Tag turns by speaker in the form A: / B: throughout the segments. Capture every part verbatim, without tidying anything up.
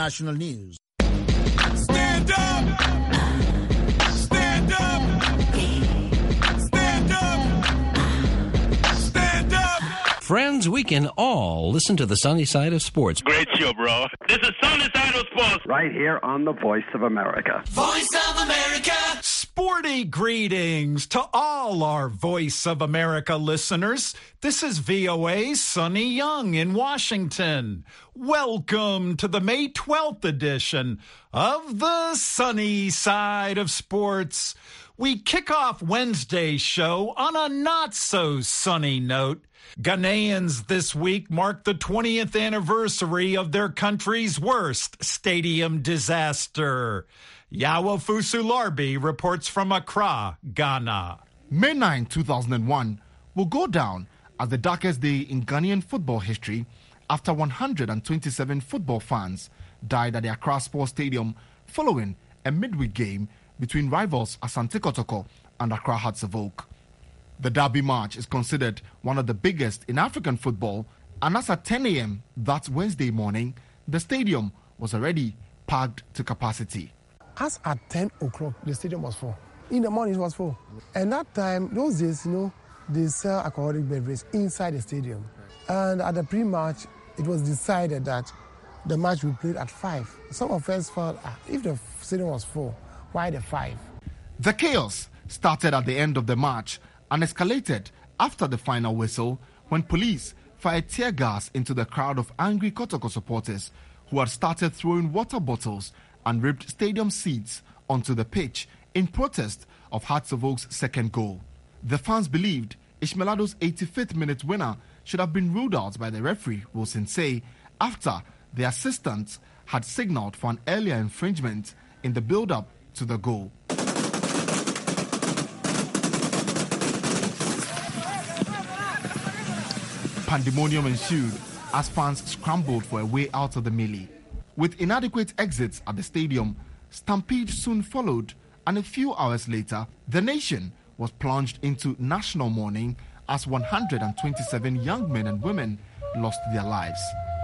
A: National News.
B: Stand up! Stand up! Stand up! Stand up!
C: Friends, we can all listen to the sunny side of sports.
D: Great show, bro. This is Sunny Side of Sports.
E: Right here on the Voice of America.
B: Voice of America!
F: Sporty greetings to all our Voice of America listeners. This is V O A's Sonny Young in Washington. Welcome to the May twelfth edition of the Sunny Side of Sports. We kick off Wednesday's show on a not-so-sunny note. Ghanaians this week mark the twentieth anniversary of their country's worst stadium disaster. Yawafusu Larbi reports from Accra, Ghana.
G: May ninth, two thousand one will go down as the darkest day in Ghanaian football history after one hundred twenty-seven football fans died at the Accra Sports Stadium following a midweek game between rivals Asante Kotoko and Accra Hearts of Oak. The Derby match is considered one of the biggest in African football, and as at ten a.m. that Wednesday morning, the stadium was already packed to capacity.
H: As at ten o'clock, the stadium was full. In the morning, it was full. And that time, those days, you know, they sell alcoholic beverages inside the stadium. And at the pre-match, it was decided that the match will be played at five. Some of us felt, ah, if the stadium was full, why the five?
G: The chaos started at the end of the match and escalated after the final whistle when police fired tear gas into the crowd of angry Kotoko supporters who had started throwing water bottles and ripped stadium seats onto the pitch in protest of Hearts of Oak's second goal. The fans believed Ishmelado's eighty-fifth minute winner should have been ruled out by the referee, Wilson Say, after the assistant had signalled for an earlier infringement in the build-up to the goal. Pandemonium ensued as fans scrambled for a way out of the melee. With inadequate exits at the stadium, stampede soon followed, and a few hours later, the nation was plunged into national mourning as one hundred twenty-seven young men and women lost their lives.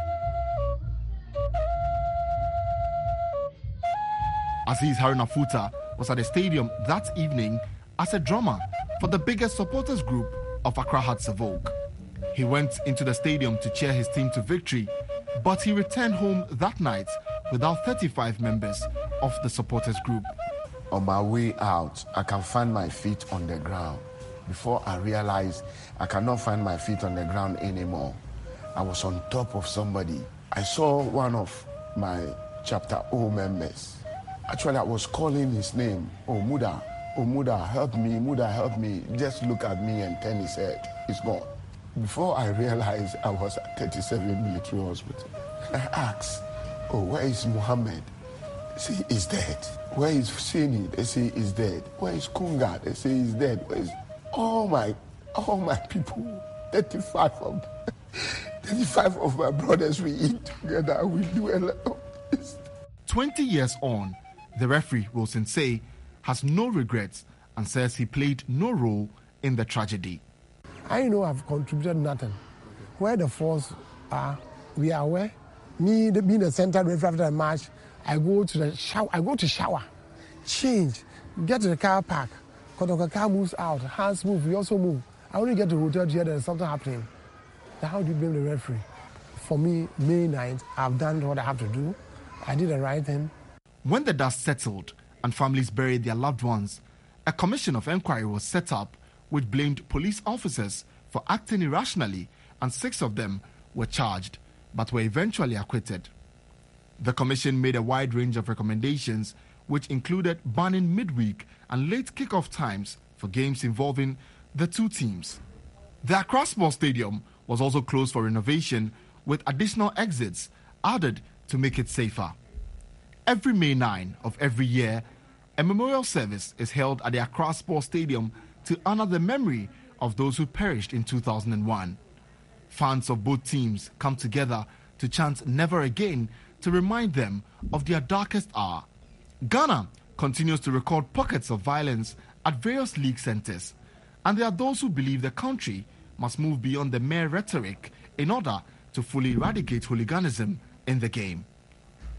G: Aziz Harunafuta was at the stadium that evening as a drummer for the biggest supporters group of Accra Hearts of Oak. He went into the stadium to cheer his team to victory, but he returned home that night without thirty-five members of the supporters group.
I: On my way out, I can find my feet on the ground. Before I realized I cannot find my feet on the ground anymore, I was on top of somebody. I saw one of my chapter O members. Actually, I was calling his name, Oh Muda, oh Muda, help me, Muda, help me. Just look at me and turn his head. He's gone. Before I realized I was at thirty-seven military hospital, I asked, oh, where is Muhammad? They say he's dead. Where is Husseini? They say he's dead. Where is Kunga? They say he's dead. Where is all my, all my people? thirty-five of, thirty-five of my brothers we eat together. We do a lot of this.
G: Twenty years on, the referee Wilson Say has no regrets and says he played no role in the tragedy.
H: I know I've contributed nothing. Where the force are, we are aware. Me being the center referee after the match, I go to the shower. I go to shower, change, get to the car park. Because the car moves out, hands move, we also move. I only get to the hotel to hear there's something happening. Now how do you blame the referee? For me, May ninth, I've done what I have to do. I did the right thing.
G: When the dust settled and families buried their loved ones, a commission of inquiry was set up which blamed police officers for acting irrationally, and six of them were charged, but were eventually acquitted. The commission made a wide range of recommendations, which included banning midweek and late kickoff times for games involving the two teams. The Accra Sports Stadium was also closed for renovation, with additional exits added to make it safer. Every May ninth of every year, a memorial service is held at the Accra Sports Stadium to honor the memory of those who perished in two thousand one. Fans of both teams come together to chant "Never Again" to remind them of their darkest hour. Ghana continues to record pockets of violence at various league centres, and there are those who believe the country must move beyond the mere rhetoric in order to fully eradicate hooliganism in the game.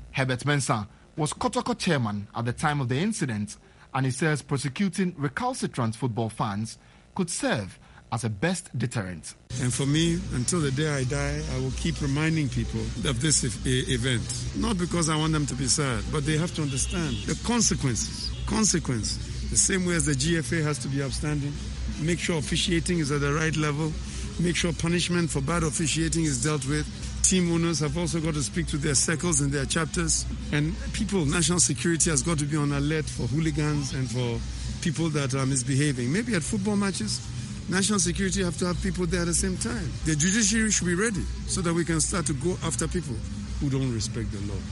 G: Herbert Mensah was Kotoko chairman at the time of the incident, and he says prosecuting recalcitrant football fans could serve as a best deterrent.
A: And for me, until the day I die, I will keep reminding people of this e- event. Not because I want them to be sad, but they have to understand the consequences. Consequences. The same way as the G F A has to be upstanding, make sure officiating is at the right level, make sure punishment for bad officiating is dealt with. Team owners have also got to speak to their circles and their chapters. And people, national security has got to be on alert for hooligans and for people that are misbehaving. Maybe at football matches, national security have to have people there at the same time. The judiciary should be ready so that we can start to go after people who don't respect the law.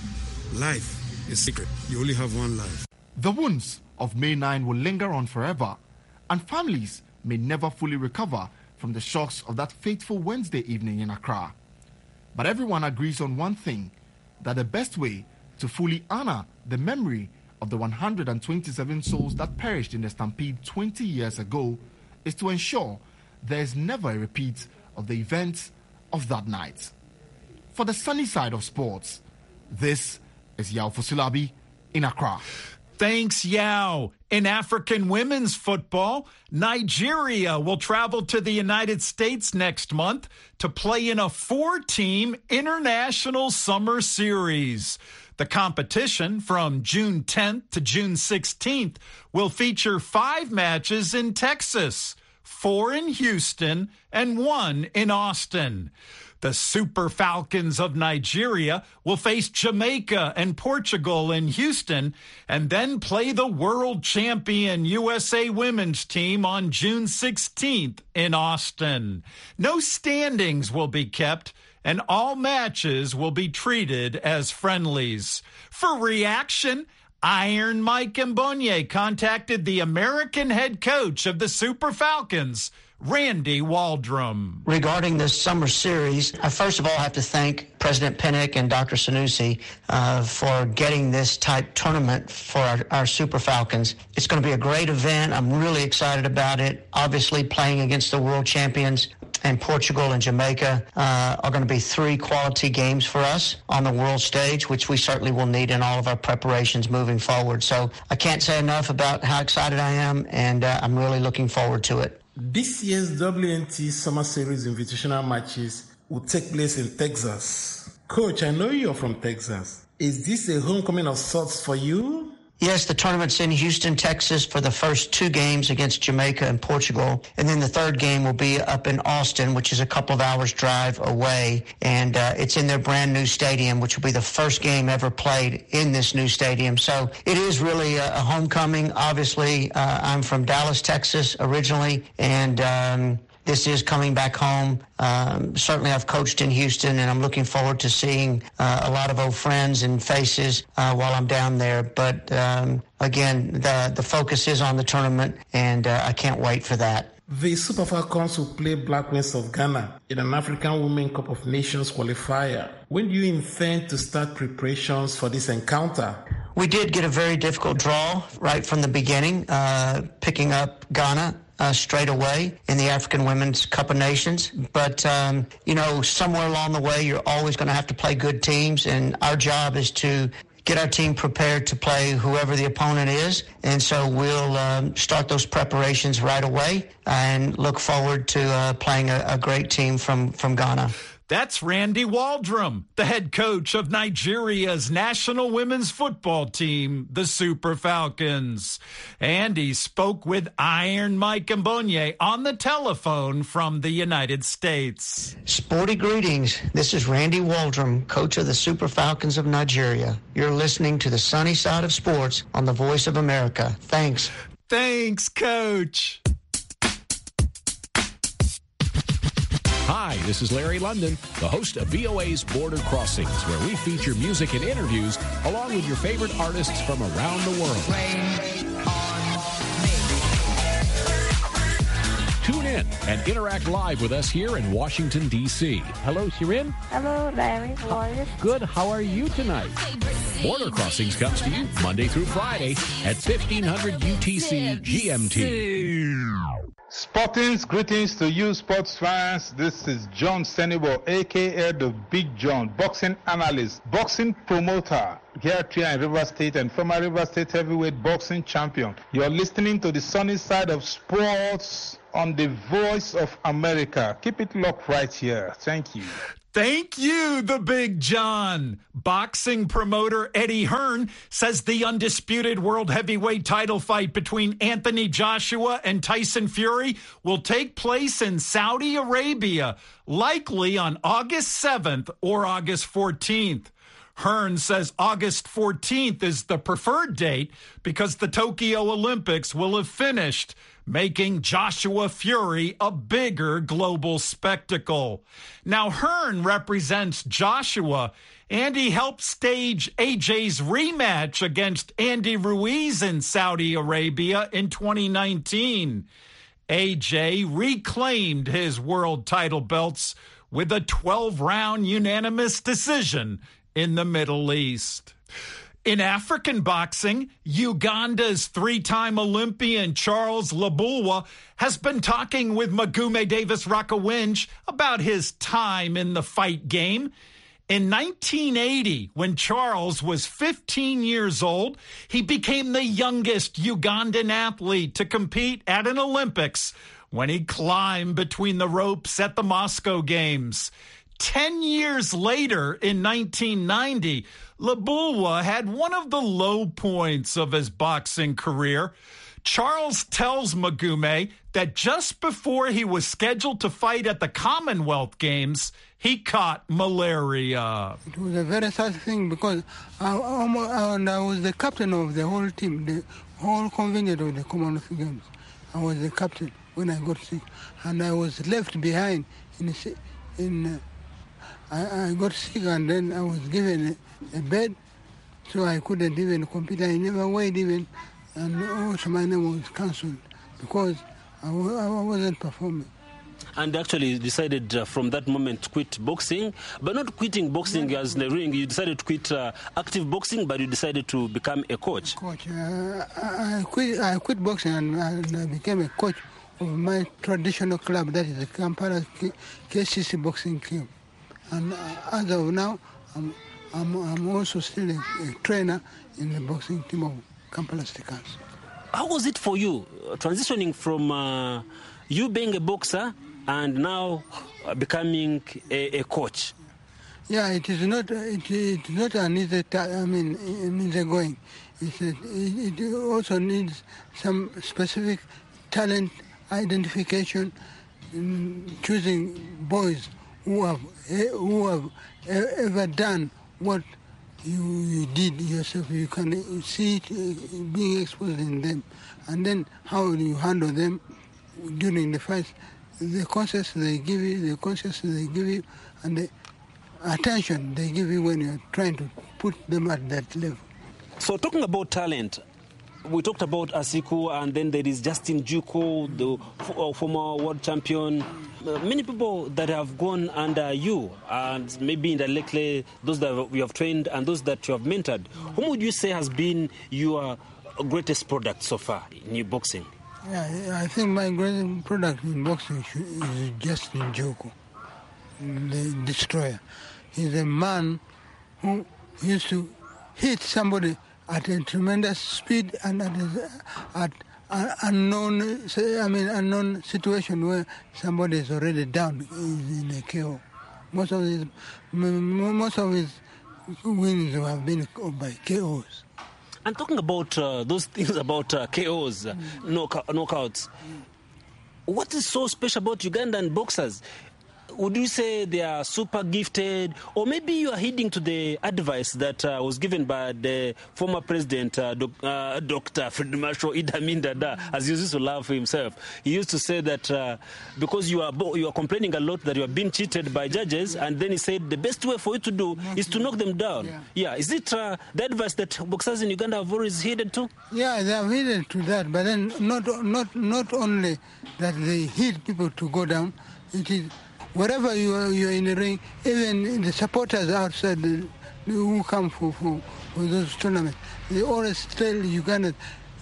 A: Life is sacred. You only have one life.
G: The wounds of May ninth will linger on forever, and families may never fully recover from the shocks of that fateful Wednesday evening in Accra. But everyone agrees on one thing, that the best way to fully honor the memory of the one hundred twenty-seven souls that perished in the stampede twenty years ago is to ensure there is never a repeat of the events of that night. For the sunny side of sports, this is Yao Fusulabi in Accra.
F: Thanks, Yao. In African women's football, Nigeria will travel to the United States next month to play in a four-team international summer series. The competition from June tenth to June sixteenth will feature five matches in Texas, four in Houston, and one in Austin. The Super Falcons of Nigeria will face Jamaica and Portugal in Houston and then play the world champion U S A women's team on June sixteenth in Austin. No standings will be kept, and all matches will be treated as friendlies. For reaction, Iron Mike Mbonye contacted the American head coach of the Super Falcons, Randy Waldrum.
J: Regarding this summer series, I first of all have to thank President Pinnock and Doctor Sanusi uh, for getting this type tournament for our, our Super Falcons. It's going to be a great event. I'm really excited about it. Obviously, playing against the world champions and Portugal and Jamaica uh, are going to be three quality games for us on the world stage, which we certainly will need in all of our preparations moving forward. So I can't say enough about how excited I am, and uh, I'm really looking forward to it.
K: This year's W N T Summer Series invitational matches will take place in Texas. Coach, I know you're from Texas. Is this a homecoming of sorts for you?
J: Yes, the tournament's in Houston, Texas for the first two games against Jamaica and Portugal. And then the third game will be up in Austin, which is a couple of hours drive away. And uh, it's in their brand new stadium, which will be the first game ever played in this new stadium. So it is really a, a homecoming. Obviously, uh, I'm from Dallas, Texas originally, and um, this is coming back home. Um, certainly I've coached in Houston, and I'm looking forward to seeing uh, a lot of old friends and faces uh, while I'm down there. But um, again, the, the focus is on the tournament, and uh, I can't wait for that.
K: The Super Falcons will play Black Wings of Ghana in an African Women Cup of Nations qualifier. When do you intend to start preparations for this encounter?
J: We did get a very difficult draw right from the beginning, uh, picking up Ghana Uh, straight away in the African Women's Cup of Nations. But, um, you know, somewhere along the way, you're always going to have to play good teams. And our job is to get our team prepared to play whoever the opponent is. And so we'll um, start those preparations right away and look forward to uh, playing a, a great team from, from Ghana.
F: That's Randy Waldrum, the head coach of Nigeria's national women's football team, the Super Falcons. And he spoke with Iron Mike Mbonye on the telephone from the United States.
J: Sporty greetings. This is Randy Waldrum, coach of the Super Falcons of Nigeria. You're listening to the Sunny Side of Sports on the Voice of America. Thanks.
F: Thanks, Coach.
L: Hi, this is Larry London, the host of V O A's Border Crossings, where we feature music and interviews along with your favorite artists from around the world. Tune in and interact live with us here in Washington, D C
M: Hello, Shirin.
N: Hello, Larry. How are you?
M: Good. How are you tonight?
L: Border Crossings comes to you Monday through Friday at fifteen hundred U T C G M T.
O: Sporting's greetings to you sports fans. This is John Senibo, aka the Big John, boxing analyst, boxing promoter here in River State and former River State heavyweight boxing champion. You're listening to the sunny side of sports on the Voice of America. Keep it locked right here. Thank you.
F: Thank you, the Big John. Boxing promoter Eddie Hearn says the undisputed world heavyweight title fight between Anthony Joshua and Tyson Fury will take place in Saudi Arabia, likely on August seventh or August fourteenth. Hearn says August fourteenth is the preferred date because the Tokyo Olympics will have finished, making Joshua Fury a bigger global spectacle. Now, Hearn represents Joshua, and he helped stage A J's rematch against Andy Ruiz in Saudi Arabia in twenty nineteen. A J reclaimed his world title belts with a twelve-round unanimous decision in the Middle East. In African boxing, Uganda's three-time Olympian Charles Labulwa has been talking with Magume Davis Rakowinj about his time in the fight game. In nineteen eighty, when Charles was fifteen years old, he became the youngest Ugandan athlete to compete at an Olympics when he climbed between the ropes at the Moscow Games. Ten years later, in nineteen ninety, Labulwa had one of the low points of his boxing career. Charles tells Magume that just before he was scheduled to fight at the Commonwealth Games, he caught malaria.
P: It was a very sad thing because I, I, and I was the captain of the whole team, the whole contingent of the Commonwealth Games. I was the captain when I got sick, and I was left behind in in. Uh, I, I got sick and then I was given a, a bed, so I couldn't even compete. I never weighed even, and also my name was cancelled because I, w- I wasn't performing.
Q: And actually you decided uh, from that moment to quit boxing, but not quitting boxing as in the ring. You decided to quit uh, active boxing, but you decided to become a coach.
P: Coach, uh, I, I quit. I quit boxing and, and I became a coach of my traditional club, that is the Kampala K C C Boxing Club. And uh, as of now, I'm, I'm, I'm also still a, a trainer in the boxing team of Kampala Stickers.
Q: How was it for you, uh, transitioning from uh, you being a boxer and now uh, becoming a, a coach?
P: Yeah, it is not. It is not an easy. Ta- I mean, an easy going. It's a, it, it also needs some specific talent identification, in choosing boys who have who have ever done what you, you did yourself. You can see it being exposed in them, and then how you handle them during the fight. The conscience they give you, the conscience they give you, and the attention they give you when you're trying to put them at that level.
Q: So talking about talent, we talked about Asiku, and then there is Justin Juko, the former world champion. Uh, many people that have gone under you, and maybe indirectly those that you have trained and those that you have mentored. Whom would you say has been your greatest product so far in your boxing?
P: Yeah, I think my greatest product in boxing is Justin Juko, the destroyer. He's a man who used to hit somebody at a tremendous speed and at, a, at an unknown, I mean, unknown situation where somebody is already down, is in a K O. Most of his, most of his wins have been by K Os.
Q: And talking about uh, those things about uh, K Os, uh, mm. knock- knockouts, mm. what is so special about Ugandan boxers? Would you say they are super gifted, or maybe you are heeding to the advice that uh, was given by the former president, uh, doc, uh, Doctor Fred Marshall Idi Amin Dada, as he used to laugh himself. He used to say that uh, because you are bo- you are complaining a lot that you are being cheated by judges, and then he said the best way for you to do knock is to knock them down. Yeah, yeah. Is it uh, the advice that boxers in Uganda have always heeded to?
P: Yeah, they have heeded to that, but then not not not only that they heed people to go down. It is wherever you are, you are in the ring, even the supporters outside the, who come for, for, for those tournaments, they always tell Uganda,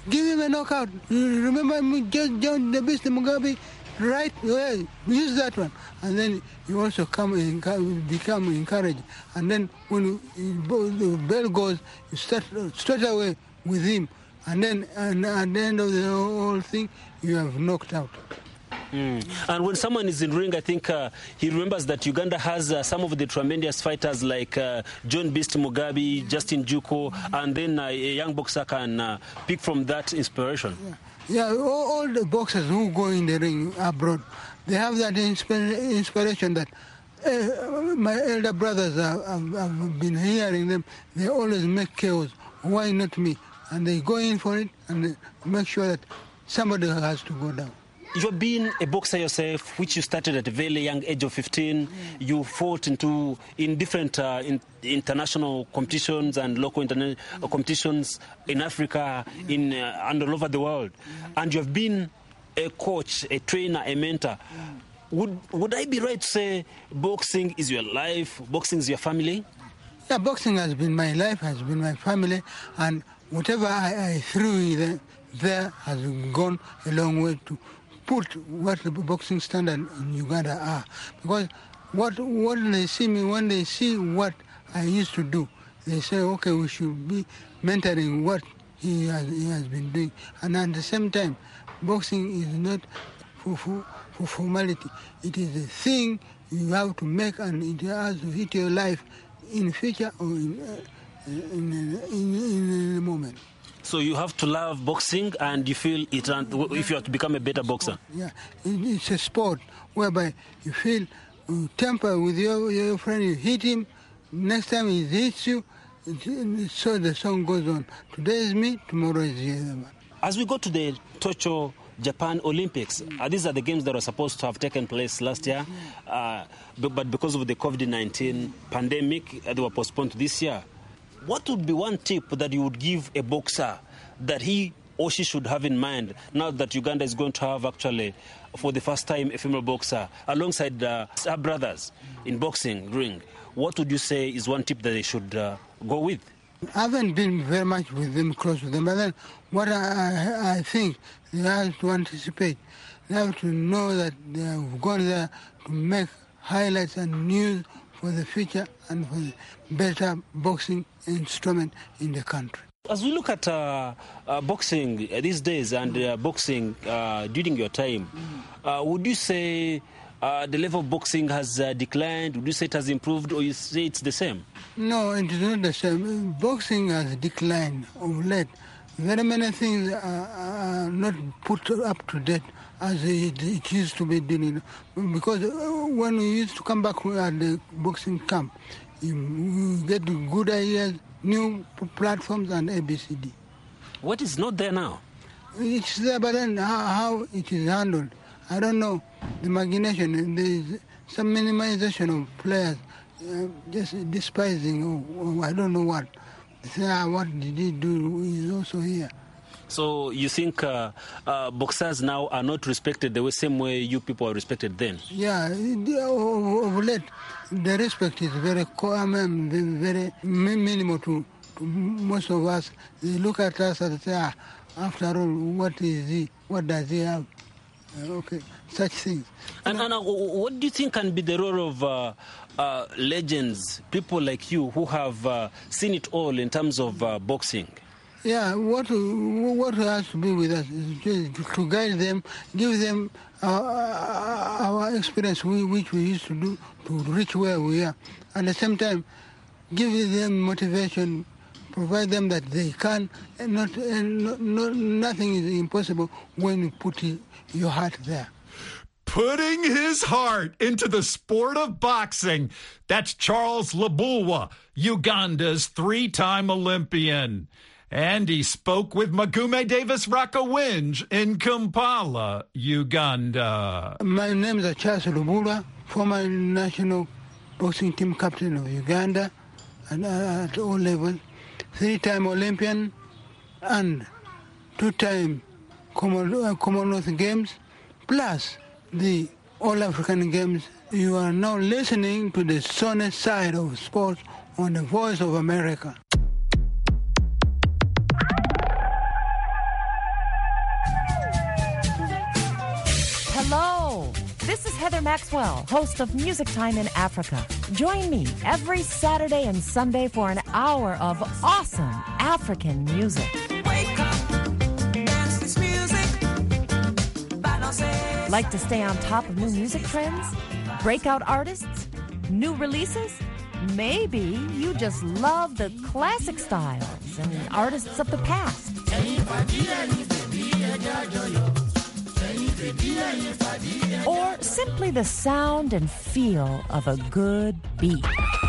P: give him a knockout. You remember John, John the Beast Mugabe, right? Yeah, use that one. And then you also come in, become encouraged. And then when the bell goes, you start straight away with him. And then and at the end of the whole thing, you have knocked out.
Q: Mm. And when someone is in ring, I think uh, he remembers that Uganda has uh, some of the tremendous fighters like uh, John Beast Mugabe, Justin Juko, and then uh, a young boxer can uh, pick from that inspiration.
P: Yeah, yeah all, all the boxers who go in the ring abroad, they have that insp- inspiration that uh, my elder brothers have, have, have been hearing them. They always make chaos. Why not me? And they go in for it and they make sure that somebody has to go down.
Q: You've been a boxer yourself, which you started at a very young age of fifteen. You fought into in different uh, in, international competitions and local interna- competitions in Africa, in uh, and all over the world. And you have been a coach, a trainer, a mentor. Would would I be right to say boxing is your life, boxing is your family?
P: Yeah, boxing has been my life, has been my family, and whatever I, I threw there, there has gone a long way to put what the boxing standard in Uganda are. Because what when they see me, when they see what I used to do, they say, okay, we should be mentoring what he has, he has been doing. And at the same time, boxing is not for, for, for formality. It is a thing you have to make, and it has to hit your life in the future or in, uh, in, in, in, in a moment.
Q: So you have to love boxing, and you feel it if you have to become a better boxer.
P: Yeah, it's a sport whereby you feel you temper with your, your friend, you hit him, next time he hits you, so the song goes on. Today is me, tomorrow is the other man.
Q: As we go to the Tokyo Japan Olympics, uh, these are the games that were supposed to have taken place last year, uh, but, but because of the COVID nineteen pandemic, uh, they were postponed to this year. What would be one tip that you would give a boxer that he or she should have in mind now that Uganda is going to have actually, for the first time, a female boxer alongside uh, her brothers in boxing ring? What would you say is one tip that they should uh, go with?
P: I haven't been very much with them, close with them, but then what I, I think they have to anticipate, they have to know that they have gone there to make highlights and news for the future and for the better boxing instrument in the country.
Q: As we look at uh, uh, boxing uh, these days and uh, boxing uh, during your time, uh, would you say uh, the level of boxing has uh, declined? Would you say it has improved, or you say it's the same?
P: No, it is not the same. Boxing has declined of late. Very many things are, are not put up to date as it, it used to be doing. Because when we used to come back at the boxing camp, you get good ideas, new platforms, and A B C D.
Q: What is not there now?
P: It's there, but then how, how it is handled, I don't know. The imagination, there is some minimization of players, uh, just despising, or, or I don't know what. Say, ah, what did he do? He's also here.
Q: So you think uh, uh, boxers now are not respected the same way you people are respected then?
P: Yeah, of late, the respect is very common, very minimal to, to most of us. They look at us and say, ah, after all, what is he? What does he have? Uh, okay, such things.
Q: And, and uh, what do you think can be the role of uh, uh, legends, people like you who have uh, seen it all in terms of uh, boxing?
P: Yeah, what what has to be with us is to guide them, give them our, our experience which we used to do to reach where we are. At the same time, give them motivation, provide them that they can, and not, and not, not nothing is impossible when you put your heart there.
F: Putting his heart into the sport of boxing. That's Charles Lubulwa, Uganda's three-time Olympian. And he spoke with Magume Davis Rakawinj in Kampala, Uganda.
P: My name is Charles Lubulwa, former national boxing team captain of Uganda and uh, at all levels, three-time Olympian and two-time Commonwealth Games, plus the All-African Games. You are now listening to the sunny side of sports on the Voice of America.
R: Heather Maxwell, host of Music Time in Africa. Join me every Saturday and Sunday for an hour of awesome African music.
B: Wake up, dance this music. Balance.
R: Like to stay on top of new music trends? Breakout artists? New releases? Maybe you just love the classic styles and artists of the past. Or simply the sound and feel of a good beat.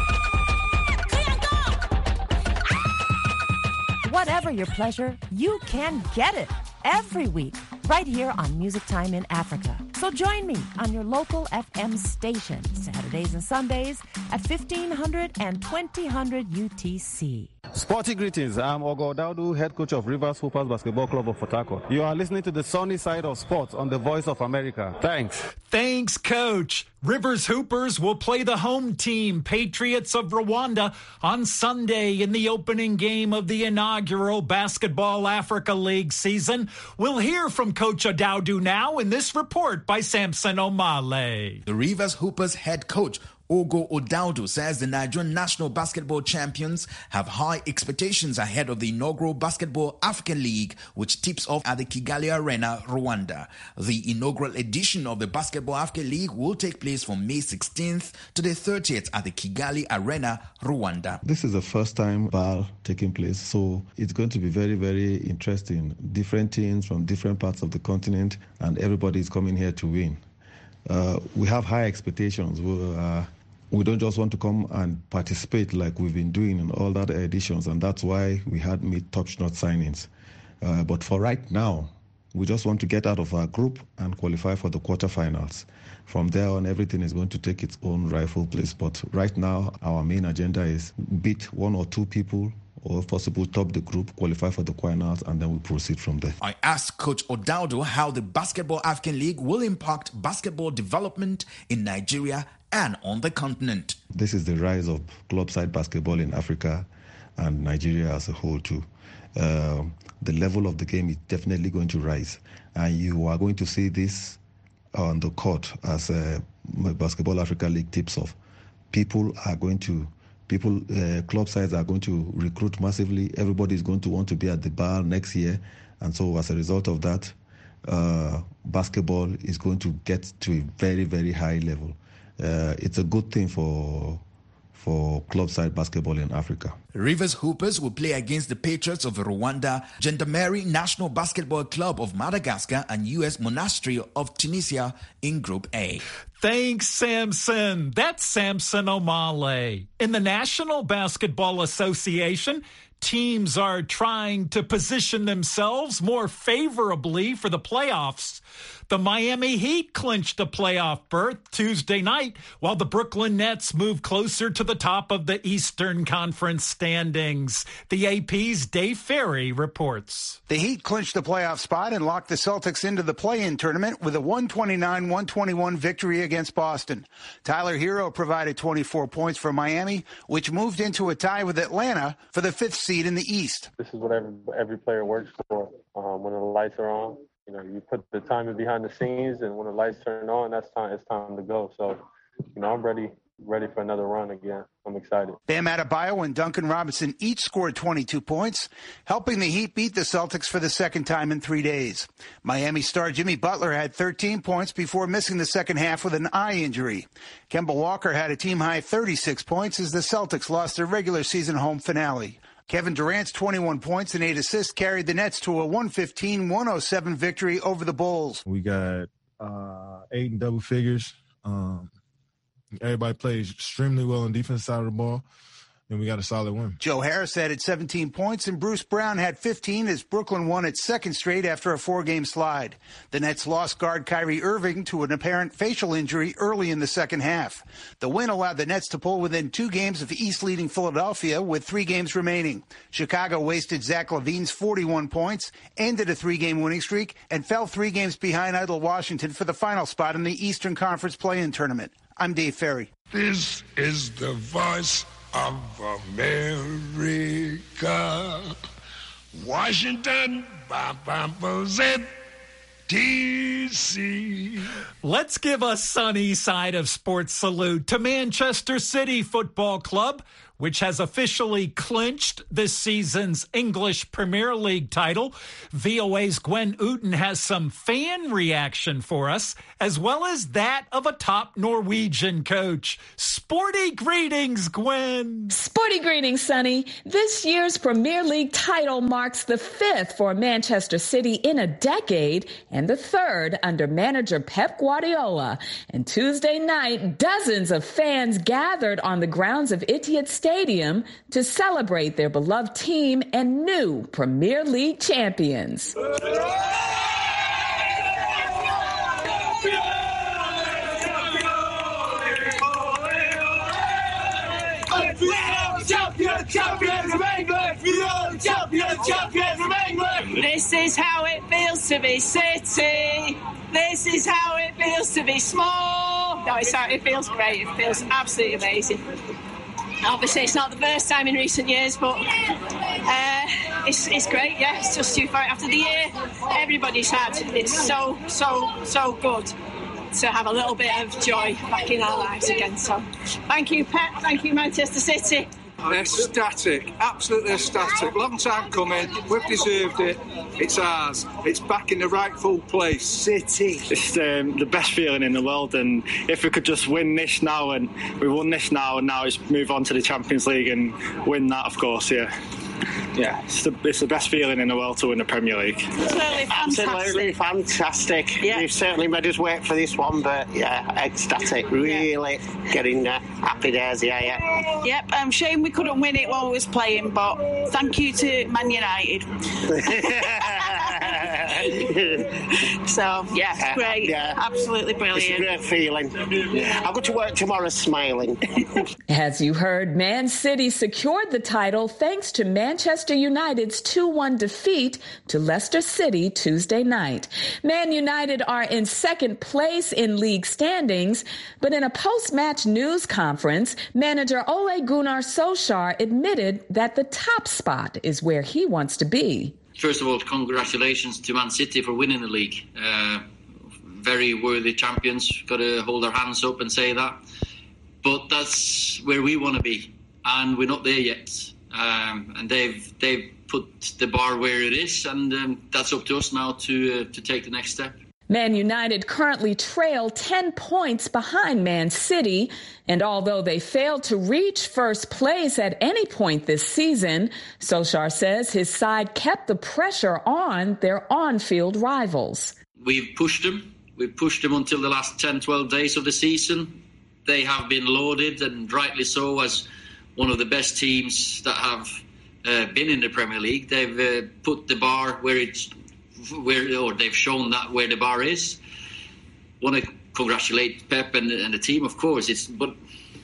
R: Whatever your pleasure, you can get it every week right here on Music Time in Africa. So join me on your local F M station, Saturdays and Sundays at fifteen hundred and twenty hundred U T C.
S: Sporty greetings. I'm Ogo Daudu, head coach of Rivers Hoopers Basketball Club of Port Harcourt. You are listening to the sunny side of sports on the Voice of America. Thanks.
F: Thanks, Coach. Rivers Hoopers will play the home team, Patriots of Rwanda, on Sunday in the opening game of the inaugural Basketball Africa League season. We'll hear from Coach Odaudu now in this report by Samson Omale.
T: The Rivers Hoopers head coach Ogo Odaudu says the Nigerian national basketball champions have high expectations ahead of the inaugural Basketball African League, which tips off at the Kigali Arena, Rwanda. The inaugural edition of the Basketball African League will take place from May sixteenth to the thirtieth at the Kigali Arena, Rwanda.
U: This is the first time B A L taking place, so it's going to be very, very interesting. Different teams from different parts of the continent, and everybody is coming here to win. Uh, we have high expectations. We, uh, we don't just want to come and participate like we've been doing in all the other editions, and that's why we had made top-notch signings. Uh, but for right now, we just want to get out of our group and qualify for the quarterfinals. From there on, everything is going to take its own rightful place. But right now, our main agenda is beat one or two people, or if possible, top the group, qualify for the finals, and then we proceed from there.
T: I asked Coach Odaudu how the Basketball African League will impact basketball development in Nigeria and on the continent.
U: This is the rise of club-side basketball in Africa and Nigeria as a whole too. Uh, the level of the game is definitely going to rise, and you are going to see this on the court as a Basketball Africa League tips off. People are going to People, uh, club sides are going to recruit massively. Everybody is going to want to be at the bar next year. And so as a result of that, uh, basketball is going to get to a very, very high level. Uh, it's a good thing for for club-side basketball in Africa.
T: Rivers Hoopers will play against the Patriots of Rwanda, Gendarmerie National Basketball Club of Madagascar, and U S Monastery of Tunisia in Group A.
F: Thanks, Samson. That's Samson Omale. In the National Basketball Association, teams are trying to position themselves more favorably for the playoffs. The Miami Heat clinched a playoff berth Tuesday night, while the Brooklyn Nets move closer to the top of the Eastern Conference standings. The A P's Dave Ferry reports.
V: The Heat clinched the playoff spot and locked the Celtics into the play-in tournament with a one twenty-nine one twenty-one victory against Boston. Tyler Hero provided twenty-four points for Miami, which moved into a tie with Atlanta for the fifth seed in the East.
W: This is what every, every player works for um, when the lights are on. You know, you put the time in behind the scenes, and when the lights turn on, that's time. It's time to go. So, you know, I'm ready, ready for another run again. I'm excited.
V: Bam Adebayo and Duncan Robinson each scored twenty-two points, helping the Heat beat the Celtics for the second time in three days. Miami star Jimmy Butler had thirteen points before missing the second half with an eye injury. Kemba Walker had a team-high thirty-six points as the Celtics lost their regular season home finale. Kevin Durant's twenty-one points and eight assists carried the Nets to a one fifteen one oh seven victory over the Bulls.
X: We got uh, eight in double figures. Um, everybody plays extremely well on the defense side of the ball, and we got a solid win.
V: Joe Harris added seventeen points, and Bruce Brown had fifteen as Brooklyn won its second straight after a four-game slide. The Nets lost guard Kyrie Irving to an apparent facial injury early in the second half. The win allowed the Nets to pull within two games of East-leading Philadelphia with three games remaining. Chicago wasted Zach LaVine's forty-one points, ended a three-game winning streak, and fell three games behind idle Washington for the final spot in the Eastern Conference play-in tournament. I'm Dave Ferry.
Y: This is the voice of America. Washington, ba ba ba zip. D C.
F: Let's give a sunny side of sports salute to Manchester City Football Club, which has officially clinched this season's English Premier League title. V O A's Gwen Uten has some fan reaction for us, as well as that of a top Norwegian coach. Sporty greetings, Gwen.
C: Sporty greetings, Sonny. This year's Premier League title marks the fifth for Manchester City in a decade and the third under manager Pep Guardiola. And Tuesday night, dozens of fans gathered on the grounds of Etihad Stadium to celebrate their beloved team and new Premier League champions.
B: Champions, champions of England! We are the champions, champions of England!
D: This is how it feels to be City. This is how it feels to be small. No, it's how, it feels great. It feels absolutely amazing. Obviously, it's not the first time in recent years, but uh, it's it's great. Yeah, it's just too far after the year everybody's had. It's so so so good to have a little bit of joy back in our lives again. So, thank you, Pep. Thank you, Manchester City.
E: Ecstatic, absolutely ecstatic. Long time coming. We've deserved it. It's ours. It's back in the rightful place. City.
H: It's um, the best feeling in the world, and if we could just win this now, and we won this now, and now it's move on to the Champions League and win that, of course, yeah. Yeah, it's the, it's the best feeling in the world to win the Premier League.
D: Absolutely fantastic.
I: Absolutely fantastic.
D: Yeah.
I: You've certainly made us wait for this one, but yeah, ecstatic. Really yeah. getting uh, happy days, yeah, yeah.
D: Yep, um, shame we couldn't win it while we was playing, but thank you to Man United. So, yeah, it's great. Yeah. Absolutely brilliant.
I: It's a great feeling. Yeah. I'll go to work tomorrow smiling.
C: As you heard, Man City secured the title thanks to Manchester United's two one defeat to Leicester City Tuesday night. Man United are in second place in league standings, but in a post-match news conference, manager Ole Gunnar Solskjaer admitted that the top spot is where he wants to be.
Z: First of all, congratulations to Man City for winning the league. Uh, very worthy champions. Got to hold our hands up and say that. But that's where we want to be, and we're not there yet. Um, and they've they've put the bar where it is, and um, that's up to us now to uh, to take the next step.
C: Man United currently trail ten points behind Man City, and although they failed to reach first place at any point this season, Solskjaer says his side kept the pressure on their on-field rivals.
Z: We've pushed them. We've pushed them until the last ten, twelve days of the season. They have been lauded, and rightly so, as one of the best teams that have uh, been in the Premier League. They've uh, put the bar where it's where, or they've shown that where the bar is. Want to congratulate Pep and, and the team, of course. It's but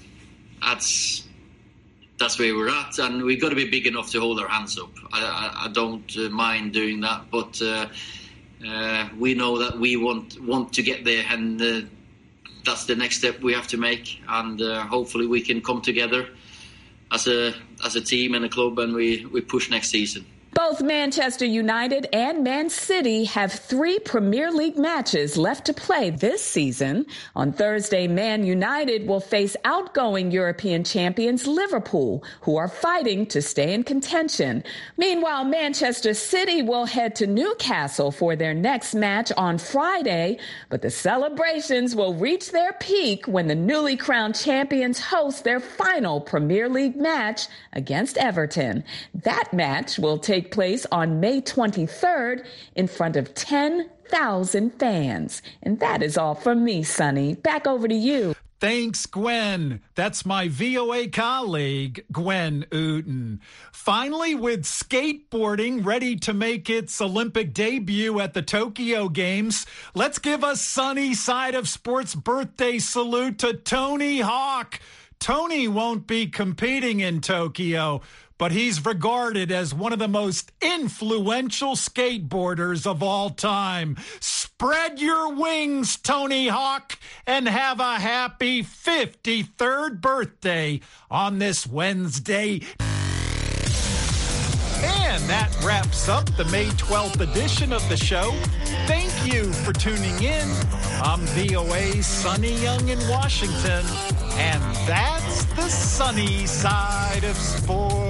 Z: that's that's where we're at, and we've got to be big enough to hold our hands up. I, I, I don't uh, mind doing that, but uh, uh, we know that we want want to get there, and uh, that's the next step we have to make. And uh, hopefully, we can come together as a as a team and a club, and we, we push next season.
C: Both Manchester United and Man City have three Premier League matches left to play this season. On Thursday, Man United will face outgoing European champions Liverpool, who are fighting to stay in contention. Meanwhile, Manchester City will head to Newcastle for their next match on Friday, but the celebrations will reach their peak when the newly crowned champions host their final Premier League match against Everton. That match will take place on May twenty-third in front of ten thousand fans. And that is all from me, Sonny. Back over to you.
F: Thanks, Gwen. That's my V O A colleague, Gwen Uten. Finally, with skateboarding ready to make its Olympic debut at the Tokyo Games, let's give a sunny side of sports birthday salute to Tony Hawk. Tony won't be competing in Tokyo, but he's regarded as one of the most influential skateboarders of all time. Spread your wings, Tony Hawk, and have a happy fifty-third birthday on this Wednesday. And that wraps up the May twelfth edition of the show. Thank you for tuning in. I'm V O A's Sonny Young in Washington, and that's the sunny side of sports.